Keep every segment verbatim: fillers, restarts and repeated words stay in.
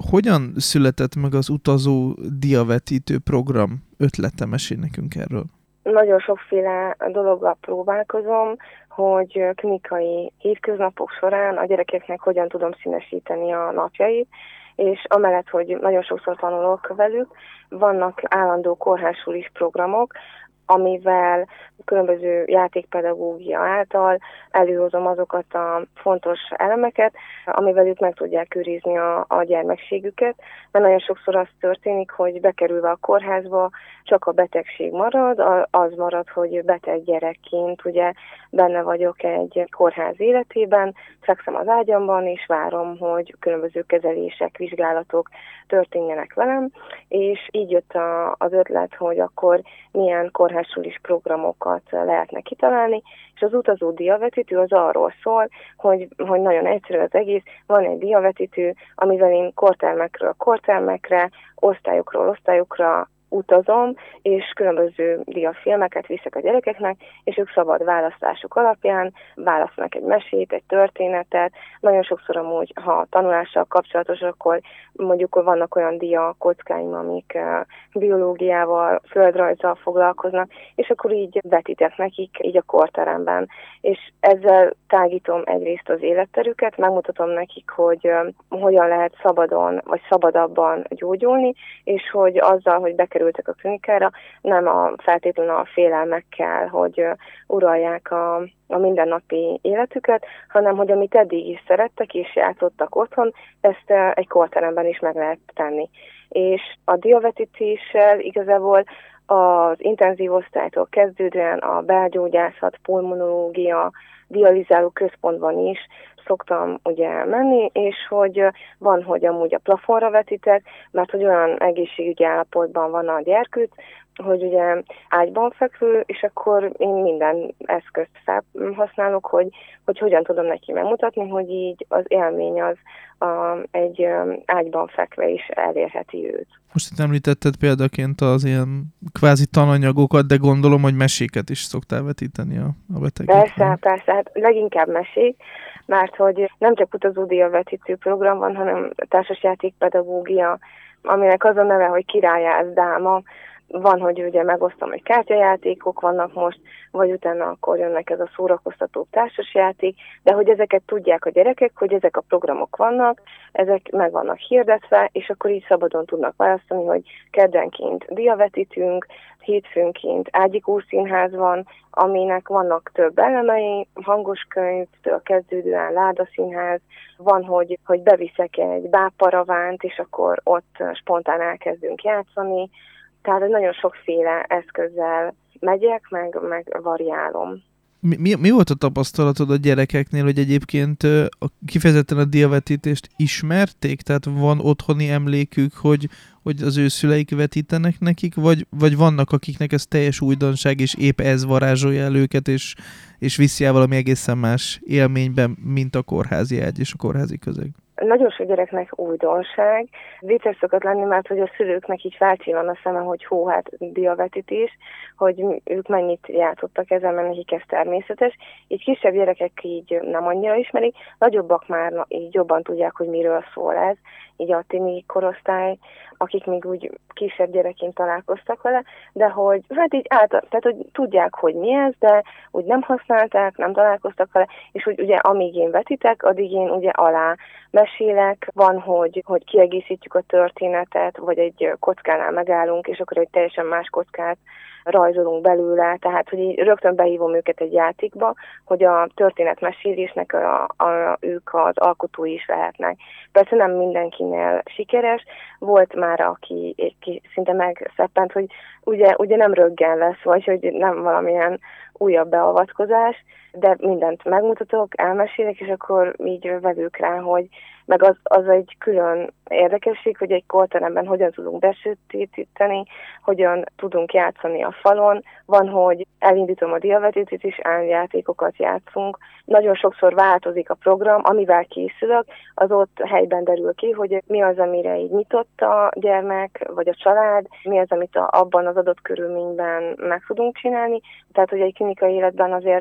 Hogyan született meg az utazó diavetítő program ötlete? Mesélj nekünk erről. Nagyon sokféle dologgal próbálkozom, hogy klinikai hétköznapok során a gyerekeknek hogyan tudom színesíteni a napjait, és amellett, hogy nagyon sokszor tanulok velük, vannak állandó kórházsulis programok, amivel különböző játékpedagógia által előhozom azokat a fontos elemeket, amivel ők meg tudják őrizni a, a gyermekségüket, mert nagyon sokszor az történik, hogy bekerülve a kórházba csak a betegség marad, az marad, hogy beteg gyerekként ugye benne vagyok egy kórház életében, fekszem az ágyamban, és várom, hogy különböző kezelések, vizsgálatok történjenek velem, és így jött a, az ötlet, hogy akkor milyen kórházsulis programokat lehetne kitalálni, és az utazó diavetítő az arról szól, hogy, hogy nagyon egyszerű az egész, van egy diavetítő, amivel én kortermekről kortermekre, osztályokról osztályokra utazom, és különböző diafilmeket viszek a gyerekeknek, és ők szabad választásuk alapján választanak egy mesét, egy történetet. Nagyon sokszor amúgy, ha tanulással kapcsolatos, akkor mondjuk vannak olyan dia kockáim, amik biológiával, földrajzzal foglalkoznak, és akkor így vetítek nekik így a korteremben. És ezzel tágítom egyrészt az életterüket, megmutatom nekik, hogy hogyan lehet szabadon, vagy szabadabban gyógyulni, és hogy azzal, hogy bekerültek a klinikára, nem a feltétlenül a félelmekkel, hogy uralják a, a mindennapi életüket, hanem hogy amit eddig is szerettek és játszottak otthon, ezt egy korteremben is meg lehet tenni. És a diavetítéssel igazából az intenzív osztálytól kezdődően a belgyógyászat, pulmonológia, dializáló központban is szoktam ugye menni, és hogy van, hogy amúgy a plafonra vetítek, mert hogy olyan egészségügyi állapotban van a gyerkőc, hogy ugye ágyban fekvő, és akkor én minden eszközt felhasználok, hogy, hogy hogyan tudom neki megmutatni, hogy így az élmény az a, egy ágyban fekve is elérheti őt. Most itt említetted példaként az ilyen kvázi tananyagokat, de gondolom, hogy meséket is szoktál vetíteni a, a betegeknek. Persze, persze, hát leginkább mesék, mert hogy nem csak utazó diavetítő program van, hanem társasjátékpedagógia, aminek az a neve, hogy királyász dáma. Van, hogy ugye megosztom, hogy kártyajátékok vannak most, vagy utána akkor jönnek ez a szórakoztató társasjáték, de hogy ezeket tudják a gyerekek, hogy ezek a programok vannak, ezek meg vannak hirdetve, és akkor így szabadon tudnak választani, hogy keddenként diavetítünk, hétfőnként Ágyikó Színház van, aminek vannak több elemei, hangos könyvtől kezdődően Ládaszínház, van, hogy, hogy beviszek egy bábparavánt, és akkor ott spontán elkezdünk játszani. Tehát nagyon sokféle eszközzel megyek, meg, meg variálom. Mi, mi, mi volt a tapasztalatod a gyerekeknél, hogy egyébként a, kifejezetten a diavetítést ismerték? Tehát van otthoni emlékük, hogy, hogy az ő szüleik vetítenek nekik, vagy, vagy vannak, akiknek ez teljes újdonság, és épp ez varázsolja el őket, és, és viszi el valami egészen más élményben, mint a kórházi ágy és a kórházi közeg? Nagyon sok gyereknek újdonság. Vicces szokott lenni, mert hogy a szülőknek így felcsillan a szeme, hogy hó, hát diavetítés, hogy ők mennyit játszottak ezzel, mert nekik ez természetes. Így kisebb gyerekek így nem annyira ismerik, nagyobbak már így jobban tudják, hogy miről szól ez. Így a tini korosztály, akik még úgy kisebb gyerekként találkoztak vele, de hogy hát így által, tehát hogy tudják, hogy mi ez, de úgy nem használták, nem találkoztak vele, és úgy ugye amíg én vetítek, addig én ugye alá mesélek, van, hogy, hogy kiegészítjük a történetet, vagy egy kockánál megállunk, és akkor egy teljesen más kockát rajzolunk belőle, tehát hogy így rögtön behívom őket egy játékba, hogy a történetmesélésnek a, a, ők az alkotói is lehetnek. Persze nem mindenkinél sikeres, volt már, aki, aki szinte megszeppent, hogy ugye, ugye nem röggen lesz, vagy hogy nem valamilyen újabb beavatkozás, de mindent megmutatok, elmesélek, és akkor így vevők rá, hogy meg az, az egy külön érdekesség, hogy egy korteremben hogyan tudunk besötétíteni, hogyan tudunk játszani a falon. Van, hogy elindítom a diavetítést, és áljátékokat játszunk. Nagyon sokszor változik a program, amivel készülök, az ott helyben derül ki, hogy mi az, amire így nyitott a gyermek, vagy a család, mi az, amit a, abban az adott körülményben meg tudunk csinálni. Tehát, hogy egy klinikai életben azért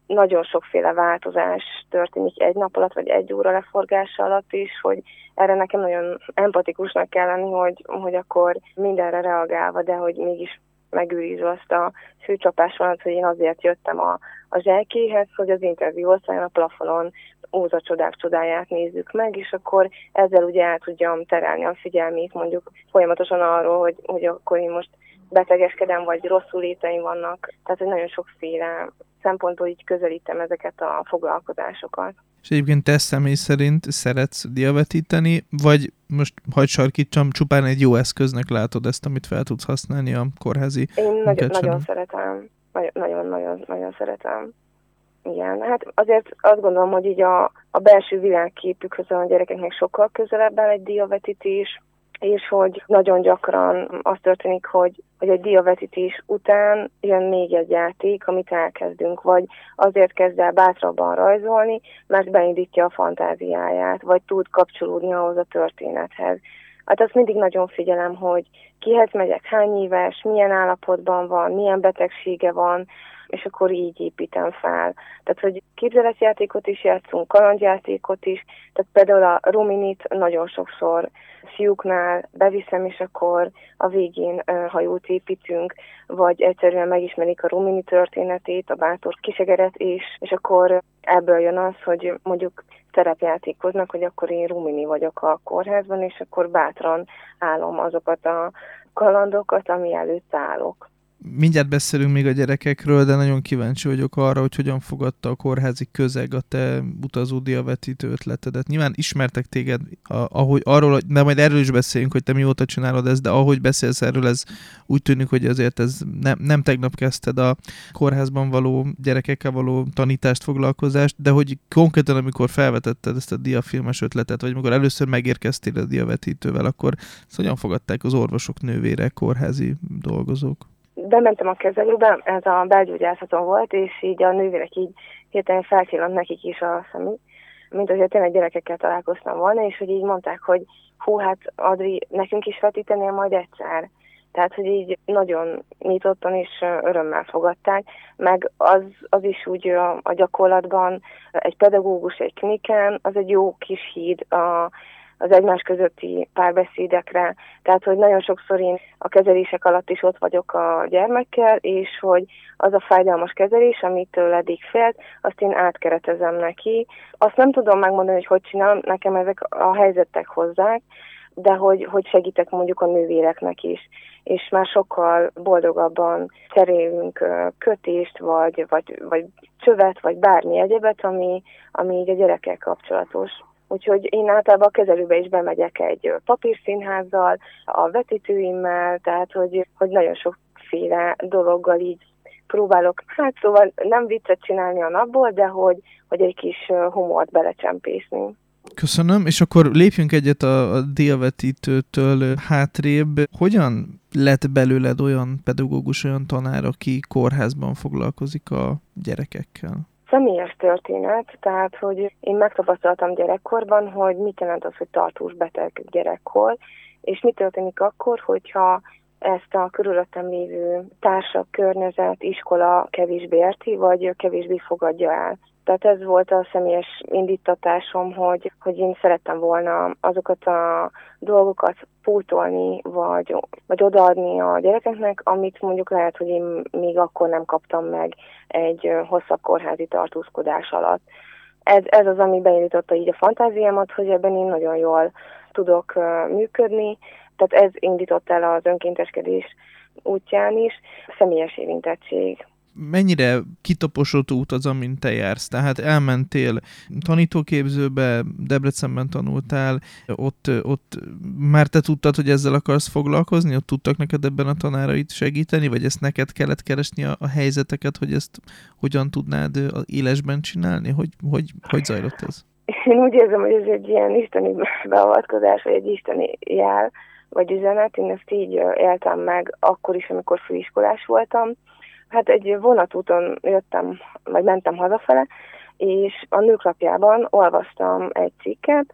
nagyon sokféle változás történik egy nap alatt, vagy egy óra leforgása alatt is, hogy erre nekem nagyon empatikusnak kell lenni, hogy, hogy akkor mindenre reagálva, de hogy mégis megőrizve azt a főcsapásomat, hogy én azért jöttem a, a zselkéhez, hogy az interjú osztályon a plafonon Óza csodák csodáját nézzük meg, és akkor ezzel ugye el tudjam terelni a figyelmét mondjuk folyamatosan arról, hogy, hogy akkor én most betegeskedem, vagy rosszul léteim vannak. Tehát, hogy nagyon sokféle szempontból így közelítem ezeket a foglalkozásokat. És egyébként te személy szerint szeretsz diavetíteni, vagy most hagyd sarkítsam, csupán egy jó eszköznek látod ezt, amit fel tudsz használni a kórházi Én nagyon, nagyon szeretem. Nagyon-nagyon szeretem. Igen, hát azért azt gondolom, hogy így a, a belső világképükhöz a gyerekeknek sokkal közelebb áll egy diavetítés, és hogy nagyon gyakran az történik, hogy, hogy egy diavetítés után jön még egy játék, amit elkezdünk, vagy azért kezd el bátrabban rajzolni, mert beindítja a fantáziáját, vagy tud kapcsolódni ahhoz a történethez. Hát azt mindig nagyon figyelem, hogy kihez megyek, hány éves, milyen állapotban van, milyen betegsége van, és akkor így építem fel. Tehát, hogy képzeletjátékot is játszunk, kalandjátékot is, tehát például a Ruminit nagyon sokszor fiúknál beviszem, és akkor a végén hajót építünk, vagy egyszerűen megismerik a Rumini történetét, a bátor kisegeret is, és akkor ebből jön az, hogy mondjuk szerepjátékoznak, hogy akkor én Rumini vagyok a kórházban, és akkor bátran állom azokat a kalandokat, ami előtt állok. Mindjárt beszélünk még a gyerekekről, de nagyon kíváncsi vagyok arra, hogy hogyan fogadta a kórházi közeg a te utazó diavetítő ötletedet. Nyilván ismertek téged, ahogy arról, de majd erről is beszéljünk, hogy te mióta csinálod ezt, de ahogy beszélsz erről, ez úgy tűnik, hogy azért ez nem, nem tegnap kezdted a kórházban való gyerekekkel való tanítást, foglalkozást, de hogy konkrétan, amikor felvetetted ezt a diafilmes ötletet, vagy amikor először megérkeztél a diavetítővel, akkor ezt hogyan fogadták az orvosok, nővérek, kórházi dolgozók? Bementem a kezelőbe, ez a belgyógyászaton volt, és így a nővérek így hirtelen felcsillant nekik is a szemük, mint hogyha tényleg gyerekekkel találkoztam volna, és hogy így mondták, hogy hú, hát Adri, nekünk is vetítenél majd egyszer. Tehát, hogy így nagyon nyitottan és örömmel fogadták, meg az, az is úgy a, a gyakorlatban egy pedagógus, egy klinikán, az egy jó kis híd a az egymás közötti párbeszédekre. Tehát, hogy nagyon sokszor én a kezelések alatt is ott vagyok a gyermekkel, és hogy az a fájdalmas kezelés, amitől eddig félt, azt én átkeretezem neki. Azt nem tudom megmondani, hogy hogy csinálom, nekem ezek a helyzetek hozzák, de hogy, hogy segítek mondjuk a nővéreknek is. És már sokkal boldogabban cserélünk kötést, vagy, vagy, vagy csövet, vagy bármi egyebet, ami, ami így a gyerekkel kapcsolatos. Úgyhogy én általában a kezelőbe is bemegyek egy papírszínházzal, a vetítőimmel, tehát hogy, hogy nagyon sokféle dologgal így próbálok, hát szóval nem viccet csinálni a napból, de hogy, hogy egy kis humort belecsempészni. Köszönöm, és akkor lépjünk egyet a, a diavetítőtől hátrébb. Hogyan lett belőled olyan pedagógus, olyan tanár, aki kórházban foglalkozik a gyerekekkel? Személyes történet, tehát, hogy én megtapasztaltam gyerekkorban, hogy mit jelent az, hogy tartós beteg gyerekkor, és mi történik akkor, hogyha ezt a körülöttem lévő társak, környezet, iskola kevésbé érti, vagy kevésbé fogadja el. Tehát ez volt a személyes indítatásom, hogy, hogy én szerettem volna azokat a dolgokat pótolni, vagy, vagy odaadni a gyerekeknek, amit mondjuk lehet, hogy én még akkor nem kaptam meg egy hosszabb kórházi tartózkodás alatt. Ez, ez az, ami beindította így a fantáziámat, hogy ebben én nagyon jól tudok működni, tehát ez indított el az önkénteskedés útján is, személyes érintettség. Mennyire kitaposott út az, amint te jársz? Tehát elmentél tanítóképzőbe, Debrecenben tanultál, ott, ott már te tudtad, hogy ezzel akarsz foglalkozni? Ott tudtak neked ebben a tanárait segíteni? Vagy ezt neked kellett keresni a, a helyzeteket, hogy ezt hogyan tudnád élesben csinálni? Hogy, hogy, hogy zajlott ez? Én úgy érzem, hogy ez egy ilyen isteni beavatkozás, vagy egy isteni jel, vagy üzenet. Én ezt így éltem meg akkor is, amikor főiskolás voltam. Hát egy vonatúton jöttem, vagy mentem hazafele, és a Nőklapjában olvastam egy cikket,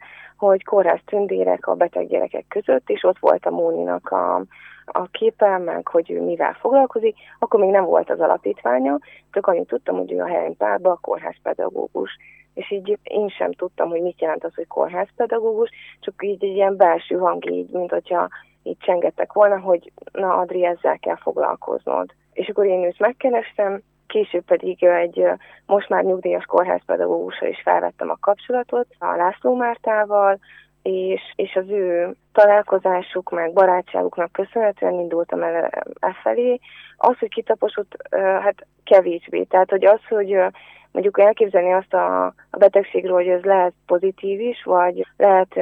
hogy kórház tündérek a beteg gyerekek között, és ott volt a Móninak a, a képe, meg hogy ő mivel foglalkozik. Akkor még nem volt az alapítványa, csak annyit tudtam, hogy ő a Hereny Pálba a kórházpedagógus. És így én sem tudtam, hogy mit jelent az, hogy kórházpedagógus, csak így egy ilyen belső hang, így, mint hogyha így csengettek volna, hogy na Adri, ezzel kell foglalkoznod. És akkor én őt megkerestem, később pedig egy most már nyugdíjas kórházpedagógussal is felvettem a kapcsolatot, a László Mártával, és, és az ő találkozásuk, meg barátságuknak köszönhetően indultam el e felé. Az, hogy kitaposott, hát kevésbé. Tehát, hogy az, hogy mondjuk elképzelni azt a, a betegségről, hogy ez lehet pozitív is, vagy lehet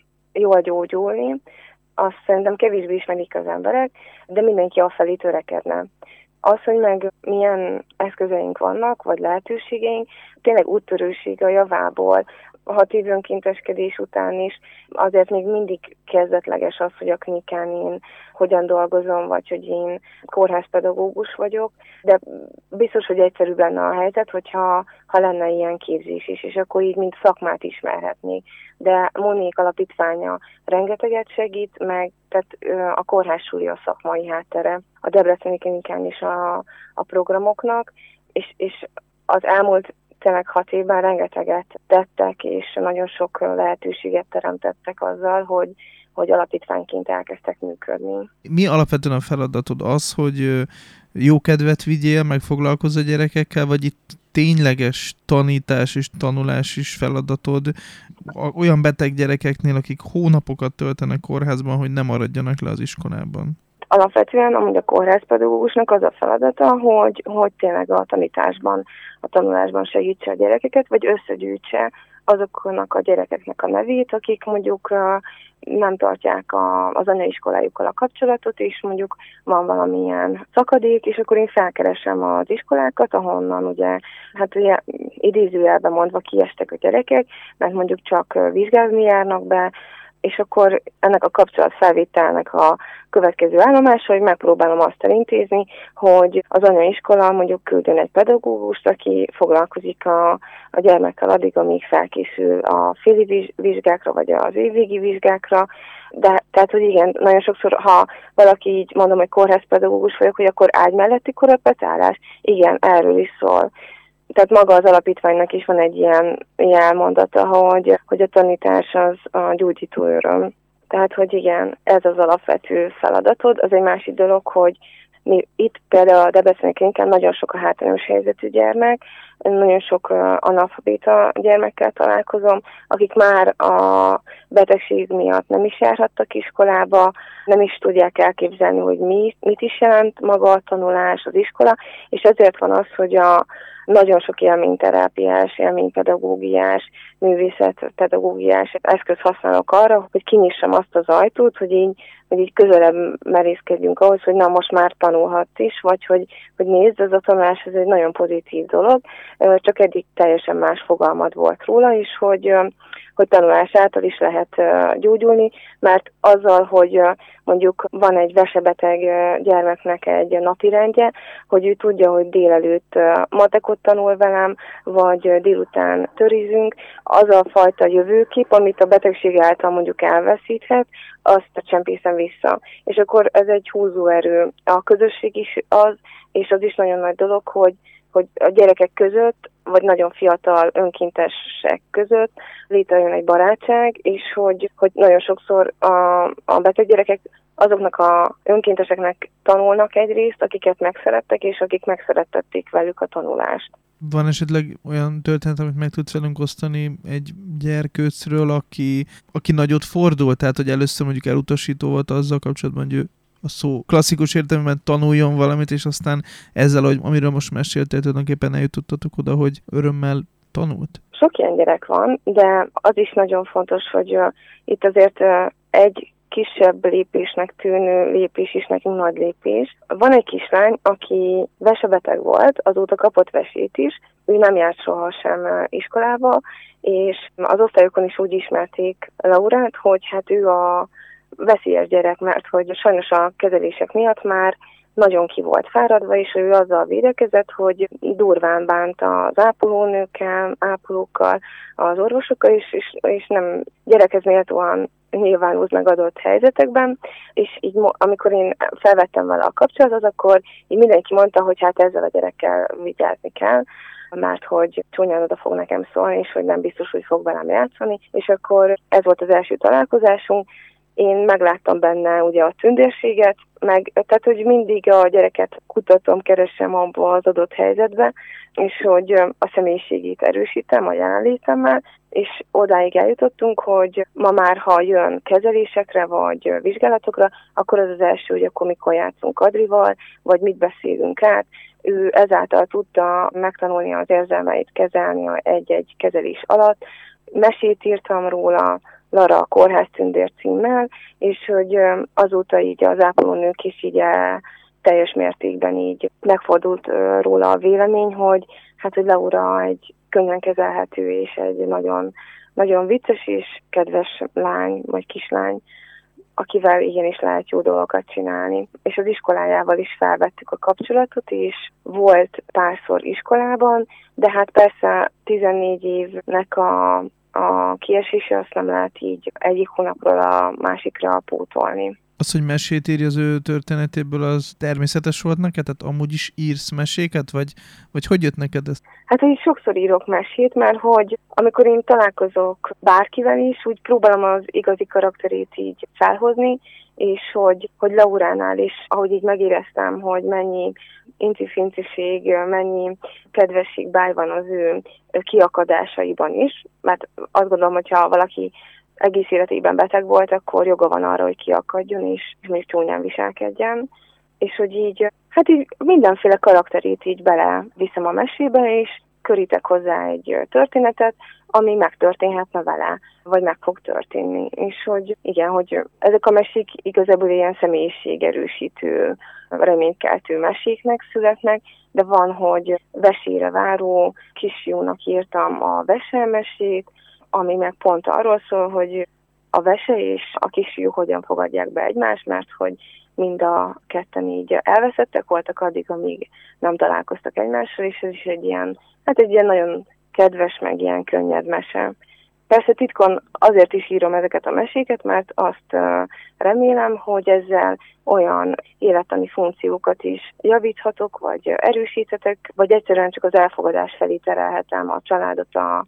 jól gyógyulni, azt szerintem kevésbé ismerik az emberek, de mindenki afelé törekedne. Az, hogy meg milyen eszközeink vannak, vagy lehetőségeink, tényleg úttörőség a javából, a hat év önkénteskedés után is, azért még mindig kezdetleges az, hogy a klinikán én hogyan dolgozom, vagy hogy én kórházpedagógus vagyok, de biztos, hogy egyszerűbb lenne a helyzet, hogyha ha lenne ilyen képzés is, és akkor így mint szakmát ismerhetnék. De Mónék alapítványa rengeteget segít, meg tehát a kórház súlya a szakmai háttere, a Debreceni klinikán is a, a programoknak, és, és az elmúlt tényleg hat évben rengeteget tettek, és nagyon sok lehetőséget teremtettek azzal, hogy, hogy alapítványként elkezdtek működni. Mi alapvetően a feladatod az, hogy jó kedvet vigyél, meg foglalkozz a gyerekekkel, vagy itt tényleges tanítás és tanulás is feladatod olyan beteg gyerekeknél, akik hónapokat töltenek kórházban, hogy ne maradjanak le az iskolában? Alapvetően amúgy a kórházpedagógusnak az a feladata, hogy, hogy tényleg a tanításban, a tanulásban segítse a gyerekeket, vagy összegyűjtse azoknak a gyerekeknek a nevét, akik mondjuk nem tartják a, az anyaiskolájukkal a kapcsolatot, és mondjuk van valamilyen szakadék, és akkor én felkeresem az iskolákat, ahonnan ugye, hát ugye idézőjelben mondva kiestek a gyerekek, mert mondjuk csak vizsgázni járnak be, és akkor ennek a kapcsolatfelvételnek a következő állomása, hogy megpróbálom azt elintézni, hogy az anyaiskola mondjuk küldön egy pedagógust, aki foglalkozik a, a gyermekkel addig, amíg felkészül a féli vizsgákra, vagy az évvégi vizsgákra. De tehát, hogy igen, nagyon sokszor, ha valaki így mondom, hogy kórházpedagógus vagyok, hogy akkor ágy melletti korrepetálás, igen, erről is szól. Tehát maga az alapítványnak is van egy ilyen jelmondata, hogy, hogy a tanítás az a gyógyító öröm. Tehát, hogy igen, ez az alapvető feladatod. Az egy másik dolog, hogy mi itt például a Debreceni klinikán nagyon sok a hátrányos helyzetű gyermek, nagyon sok analfabéta gyermekkel találkozom, akik már a betegség miatt nem is járhattak iskolába, nem is tudják elképzelni, hogy mi, mit is jelent maga a tanulás, az iskola, és ezért van az, hogy a nagyon sok élményterápiás, élménypedagógiás, művészetpedagógiás eszköz használok arra, hogy kinyissam azt az ajtót, hogy így, hogy így közelebb merészkedjünk ahhoz, hogy na most már tanulhat is, vagy hogy, hogy nézd, ez a tanulás ez egy nagyon pozitív dolog, csak eddig teljesen más fogalmad volt róla is, hogy, hogy tanulás által is lehet gyógyulni, mert azzal, hogy mondjuk van egy vesebeteg gyermeknek egy napirendje, hogy ő tudja, hogy délelőtt matekot tanul velem, vagy délután törizünk, az a fajta jövőkép, amit a betegség által mondjuk elveszíthet, azt csempészem vissza. És akkor ez egy húzóerő. A közösség is az, és az is nagyon nagy dolog, hogy hogy a gyerekek között, vagy nagyon fiatal önkéntesek között létrejön egy barátság, és hogy, hogy nagyon sokszor a, a beteg gyerekek azoknak a önkénteseknek tanulnak egyrészt, akiket megszerettek, és akik megszerettették velük a tanulást. Van esetleg olyan történet, amit meg tudsz velünk osztani egy gyerkőcről, aki, aki nagyot fordul, tehát hogy először mondjuk elutasító volt azzal kapcsolatban, hogy ő a szó klasszikus értelemben tanuljon valamit, és aztán ezzel, hogy, amiről most meséltél, tulajdonképpen eljutottatok oda, hogy örömmel tanult? Sok ilyen gyerek van, de az is nagyon fontos, hogy uh, itt azért uh, egy kisebb lépésnek tűnő lépés is nekünk nagy lépés. Van egy kislány, aki vesebeteg volt, azóta kapott vesét is, ő nem járt sohasem iskolába, és az osztályokon is úgy ismerték Laurát, hogy hát ő a veszélyes gyerek, mert hogy sajnos a kezelések miatt már nagyon ki volt fáradva, és ő azzal védekezett, hogy durván bánt az ápolónőkkel, ápolókkal, az orvosokkal is, és, és nem gyerekhez méltóan nyilvánult meg adott helyzetekben, és így amikor én felvettem vele a kapcsolatot, akkor így mindenki mondta, hogy hát ezzel a gyerekkel vigyázni kell, mert hogy csúnyán oda fog nekem szólni, és hogy nem biztos, hogy fog velem játszani, és akkor ez volt az első találkozásunk. Én megláttam benne ugye a tündérséget, meg, tehát hogy mindig a gyereket kutatom, keresem abba az adott helyzetbe, és hogy a személyiségét erősítem a jelenlétemmel, és odáig eljutottunk, hogy ma már, ha jön kezelésekre vagy vizsgálatokra, akkor az az első, hogy akkor mikor játszunk Adrival, vagy mit beszélünk át. Ő ezáltal tudta megtanulni az érzelmeit kezelni egy-egy kezelés alatt. Mesét írtam róla, Lara a Kórház Tündér címmel, és hogy azóta így az ápolónők is így teljes mértékben így megfordult róla a vélemény, hogy hát, hogy Laura egy könnyen kezelhető és egy nagyon, nagyon vicces és kedves lány, vagy kislány, akivel igenis lehet jó dolgokat csinálni. És az iskolájával is felvettük a kapcsolatot, és volt párszor iskolában, de hát persze tizennégy évnek a a kiesése azt nem lehet így egyik hónapról a másikra pótolni. Az, hogy mesét írj az ő történetéből, az természetes volt neked? Tehát amúgy is írsz meséket? Vagy, vagy hogy jött neked ez? Hát én sokszor írok mesét, mert hogy amikor én találkozok bárkivel is, úgy próbálom az igazi karakterét így felhozni, és hogy, hogy Lauránál is, ahogy így megéreztem, hogy mennyi incifinciség, mennyi kedvesség báj van az ő kiakadásaiban is, mert azt gondolom, hogyha valaki egész életében beteg volt, akkor joga van arra, hogy kiakadjon, és még csúnyán viselkedjen. És hogy így, hát így mindenféle karakterét így bele viszem a mesébe, és körítek hozzá egy történetet, ami megtörténhetne vele, vagy meg fog történni. És hogy igen, hogy ezek a mesék igazából ilyen személyiségerősítő, reménykeltő meséknek születnek, de van, hogy vesére váró kisfiúnak írtam a veselmesét, ami meg pont arról szól, hogy a vese és a kisfiú hogyan fogadják be egymást, mert hogy mind a ketten így elveszettek voltak addig, amíg nem találkoztak egymással, és ez is egy ilyen, hát egy ilyen nagyon kedves, meg ilyen könnyed mese. Persze titkon azért is írom ezeket a meséket, mert azt remélem, hogy ezzel olyan élettani funkciókat is javíthatok, vagy erősíthetek, vagy egyszerűen csak az elfogadás felé terelhetem a családot, a,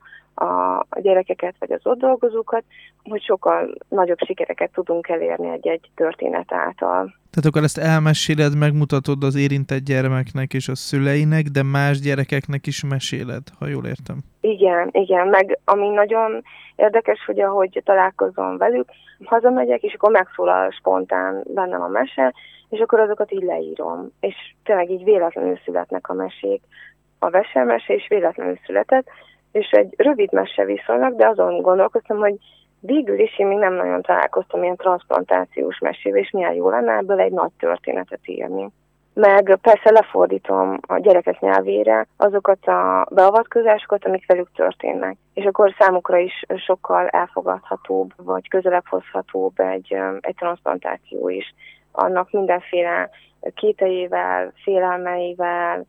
a gyerekeket, vagy az ott dolgozókat, hogy sokkal nagyobb sikereket tudunk elérni egy-egy történet által. Tehát akkor ezt elmeséled, megmutatod az érintett gyermeknek és a szüleinek, de más gyerekeknek is meséled, ha jól értem. Igen, igen, meg ami nagyon érdekes, hogy ahogy találkozom velük, hazamegyek, és akkor megszólal spontán bennem a mese, és akkor azokat így leírom. És tényleg így véletlenül születnek a mesék. A veselmese is véletlenül született, és egy rövid mese viszonylag, de azon gondolkoztam, hogy végül is én még nem nagyon találkoztam ilyen transzplantációs mesével, és milyen jó lenne ebből egy nagy történetet írni. Meg persze lefordítom a gyerekek nyelvére azokat a beavatkozásokat, amik velük történnek. És akkor számukra is sokkal elfogadhatóbb, vagy közelebb hozhatóbb egy, egy transzplantáció is. Annak mindenféle kételjével, félelmeivel,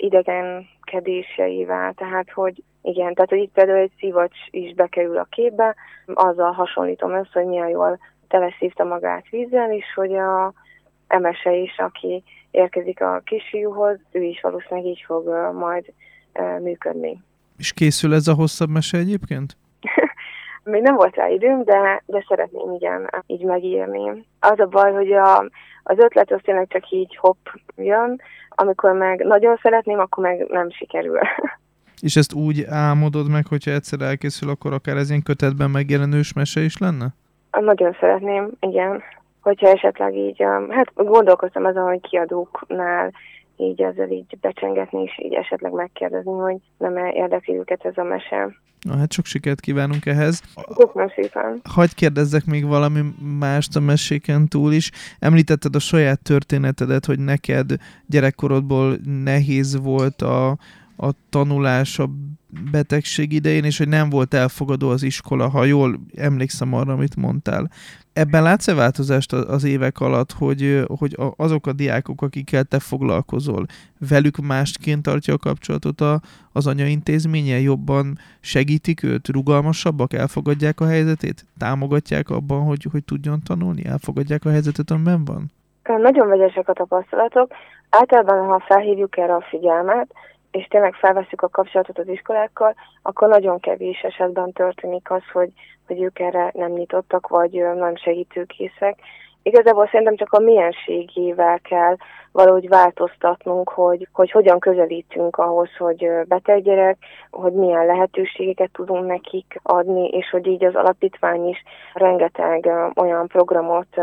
idegenkedéseivel, tehát hogy igen, tehát hogy itt például egy szívacs is bekerül a képbe, azzal hasonlítom össze, hogy milyen jól teleszívta magát vízzel, és hogy a emese is, aki érkezik a kisfiúhoz, ő is valószínűleg így fog uh, majd uh, működni. És készül ez a hosszabb mese egyébként? Még nem volt rá időm, de, de szeretném igen így megírni. Az a baj, hogy a, az ötlet az tényleg csak így hopp jön, amikor meg nagyon szeretném, akkor meg nem sikerül. És ezt úgy álmodod meg, hogyha egyszer elkészül, akkor akár ez ilyen kötetben megjelenős mese is lenne? Nagyon szeretném, igen. Hogyha esetleg így, hát gondolkoztam azon, hogy kiadóknál így ezzel így becsengetni, és így esetleg megkérdezni, hogy nem érdekli őket ez a mese. Na hát sok sikert kívánunk ehhez. Köszönöm szépen. Hadd kérdezzek még valami mást a meséken túl is. Említetted a saját történetedet, hogy neked gyerekkorodból nehéz volt a, a tanulás, a betegség idején, és hogy nem volt elfogadó az iskola, ha jól emlékszem arra, amit mondtál. Ebben látsz-e változást az évek alatt, hogy, hogy azok a diákok, akikkel te foglalkozol, velük másként tartja a kapcsolatot a, az anyaintézménye, jobban segítik őt, rugalmasabbak, elfogadják a helyzetét, támogatják abban, hogy, hogy tudjon tanulni, elfogadják a helyzetet, amiben van? Nagyon vegyesek a tapasztalatok. Általában, ha felhívjuk erre a figyelmet, és tényleg felveszük a kapcsolatot az iskolákkal, akkor nagyon kevés esetben történik az, hogy, hogy ők erre nem nyitottak, vagy nem segítőkészek. Igazából szerintem csak a mienségével kell valahogy változtatnunk, hogy, hogy hogyan közelítünk ahhoz, hogy beteg gyerek, hogy milyen lehetőségeket tudunk nekik adni, és hogy így az alapítvány is rengeteg olyan programot,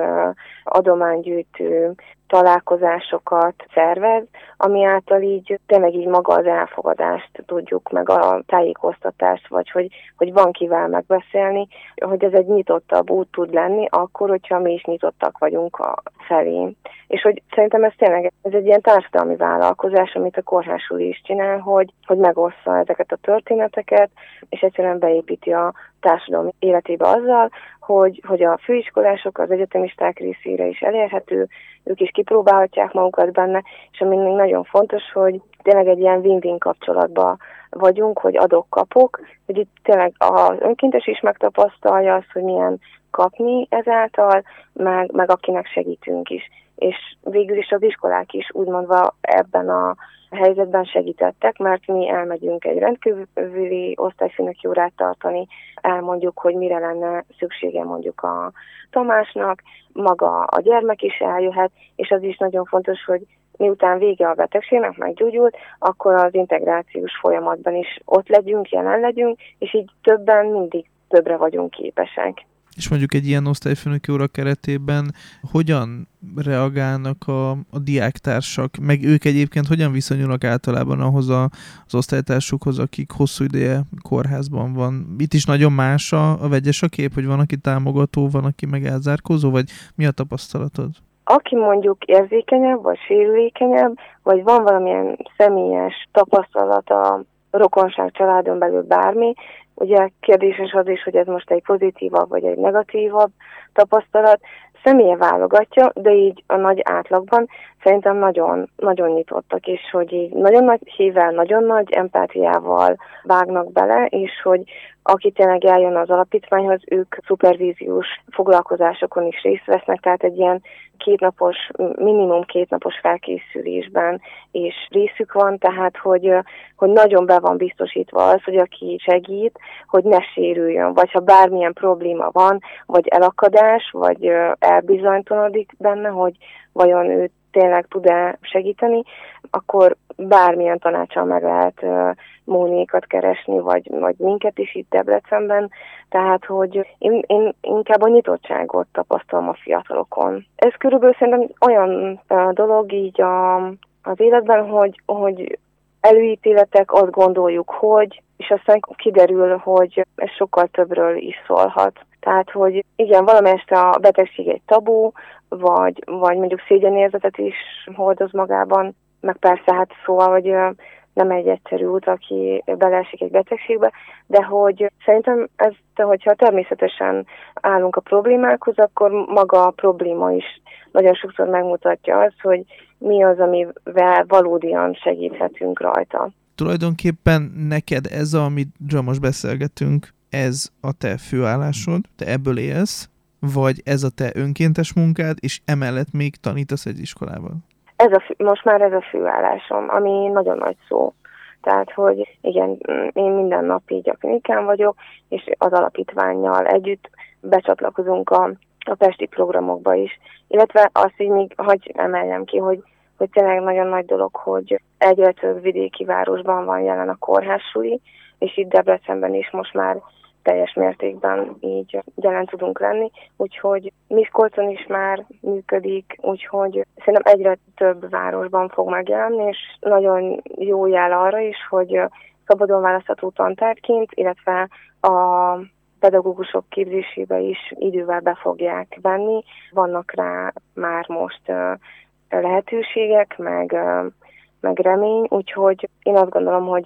adománygyűjtő, találkozásokat szervez, ami által így tényleg így maga az elfogadást tudjuk, meg a tájékoztatást, vagy hogy, hogy van kivel megbeszélni, hogy ez egy nyitottabb út tud lenni, akkor, hogyha mi is nyitottak vagyunk a felé. És hogy szerintem ez tényleg ez egy ilyen társadalmi vállalkozás, amit a kórházsuli is csinál, hogy, hogy megossza ezeket a történeteket, és egyszerűen beépíti a társadalmi életébe azzal, hogy, hogy a főiskolások, az egyetemisták részére is elérhető, ők is kipróbálhatják magukat benne, és ami még nagyon fontos, hogy tényleg egy ilyen win-win kapcsolatban vagyunk, hogy adok-kapok, hogy itt tényleg az önkéntes is megtapasztalja azt, hogy milyen kapni ezáltal, meg, meg akinek segítünk is. És végül is az iskolák is úgymondva ebben a helyzetben segítettek, mert mi elmegyünk egy rendkívüli osztályfőnöki órát tartani, elmondjuk, hogy mire lenne szüksége mondjuk a Tamásnak, maga a gyermek is eljöhet, és az is nagyon fontos, hogy miután vége a betegségnek, meggyógyult, akkor az integrációs folyamatban is ott legyünk, jelen legyünk, és így többen mindig többre vagyunk képesek. És mondjuk egy ilyen osztályfőnöki óra keretében hogyan reagálnak a, a diáktársak, meg ők egyébként hogyan viszonyulnak általában ahhoz a, az osztálytársukhoz, akik hosszú ideje kórházban van? Itt is nagyon más a, a vegyes a kép, hogy van, aki támogató, van, aki meg elzárkózó, vagy mi a tapasztalatod? Aki mondjuk érzékenyebb, vagy sérülékenyebb, vagy van valamilyen személyes tapasztalat a rokonság családon belül bármi, ugye kérdéses az is, hogy ez most egy pozitívabb vagy egy negatívabb tapasztalat, személye válogatja, de így a nagy átlagban szerintem nagyon, nagyon nyitottak, és hogy így nagyon nagy hívvel, nagyon nagy empátiával vágnak bele, és hogy aki tényleg eljön az alapítványhoz, ők szupervíziós foglalkozásokon is részt vesznek, tehát egy ilyen kétnapos, minimum kétnapos felkészülésben és részük van, tehát hogy, hogy nagyon be van biztosítva az, hogy aki segít, hogy ne sérüljön, vagy ha bármilyen probléma van, vagy elakadás, vagy elbizonytalanodik benne, hogy vajon ő tényleg tud-e segíteni, akkor bármilyen tanácssal meg lehet uh, Móniékat keresni, vagy, vagy minket is itt Debrecenben. Tehát, hogy én, én inkább a nyitottságot tapasztalom a fiatalokon. Ez körülbelül szerintem olyan uh, dolog így a, az életben, hogy, hogy előítéletek, azt gondoljuk, hogy, és aztán kiderül, hogy ez sokkal többről is szólhat. Tehát, hogy igen, valamelyest a betegség egy tabú, vagy, vagy mondjuk szégyenérzetet is hordoz magában, meg persze hát szóval, hogy nem egy egyszerű út, aki beleesik egy betegségbe, de hogy szerintem ez, hogyha természetesen állunk a problémákhoz, akkor maga a probléma is nagyon sokszor megmutatja azt, hogy mi az, amivel valódian segíthetünk rajta. Tulajdonképpen neked ez, amiről most beszélgetünk, ez a te főállásod, te ebből élsz, vagy ez a te önkéntes munkád, és emellett még tanítasz egy iskolában? Ez a, most már ez a főállásom, ami nagyon nagy szó. Tehát, hogy igen, én minden nap így a klinikán vagyok, és az alapítvánnyal együtt becsatlakozunk a, a pesti programokba is. Illetve azt így még hagy emeljem ki, hogy, hogy tényleg nagyon nagy dolog, hogy egyre több vidéki városban van jelen a kórházsuli, és itt Debrecenben is most már teljes mértékben így jelen tudunk lenni, úgyhogy Miskolcon is már működik, úgyhogy szerintem egyre több városban fog megjelenni, és nagyon jó jel arra is, hogy szabadon választható tantárgyként, illetve a pedagógusok képzésébe is idővel be fogják venni. Vannak rá már most lehetőségek, meg, meg remény, úgyhogy én azt gondolom, hogy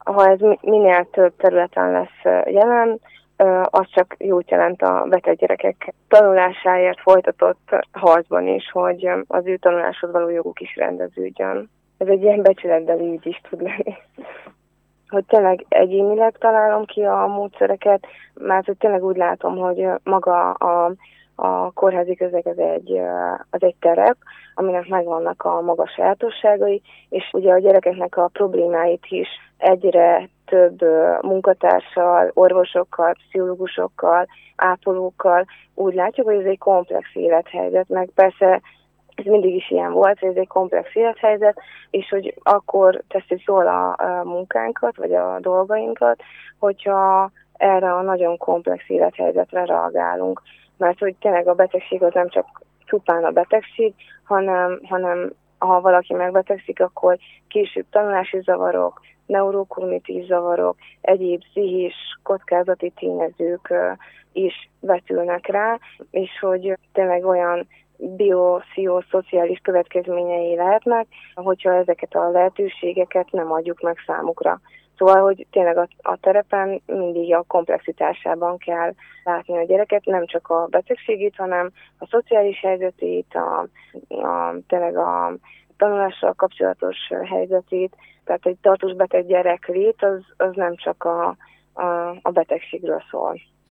ha ez minél több területen lesz jelen, az csak jót jelent a beteg gyerekek tanulásáért folytatott harcban is, hogy az ő tanuláshoz való joguk is rendeződjön. Ez egy ilyen becsületbeli ügy is tud lenni. Hogy tényleg egyénileg találom ki a módszereket, mert hogy tényleg úgy látom, hogy maga a, a kórházi közeg az egy, az egy terep, aminek megvannak a maga sajátosságai, és ugye a gyerekeknek a problémáit is egyre több munkatársal, orvosokkal, pszichológusokkal, ápolókkal úgy látjuk, hogy ez egy komplex élethelyzet, meg persze ez mindig is ilyen volt, hogy ez egy komplex élethelyzet, és hogy akkor tesszük jól a, a munkánkat, vagy a dolgainkat, hogyha erre a nagyon komplex élethelyzetre reagálunk. Mert hogy tényleg a betegség az nem csak csupán a betegség, hanem, hanem ha valaki megbetegszik, akkor később tanulási zavarok, neurokognitív zavarok, egyéb pszichés kockázati tényezők is vetülnek rá, és hogy tényleg olyan bio-pszichoszociális következményei lehetnek, hogyha ezeket a lehetőségeket nem adjuk meg számukra. Szóval, hogy tényleg a, a terepen mindig a komplexitásában kell látni a gyereket, nem csak a betegségét, hanem a szociális helyzetét, a, a, tényleg a tanulással kapcsolatos helyzetét. Tehát egy tartós beteg gyerek lét, az, az nem csak a, a, a betegségről szól.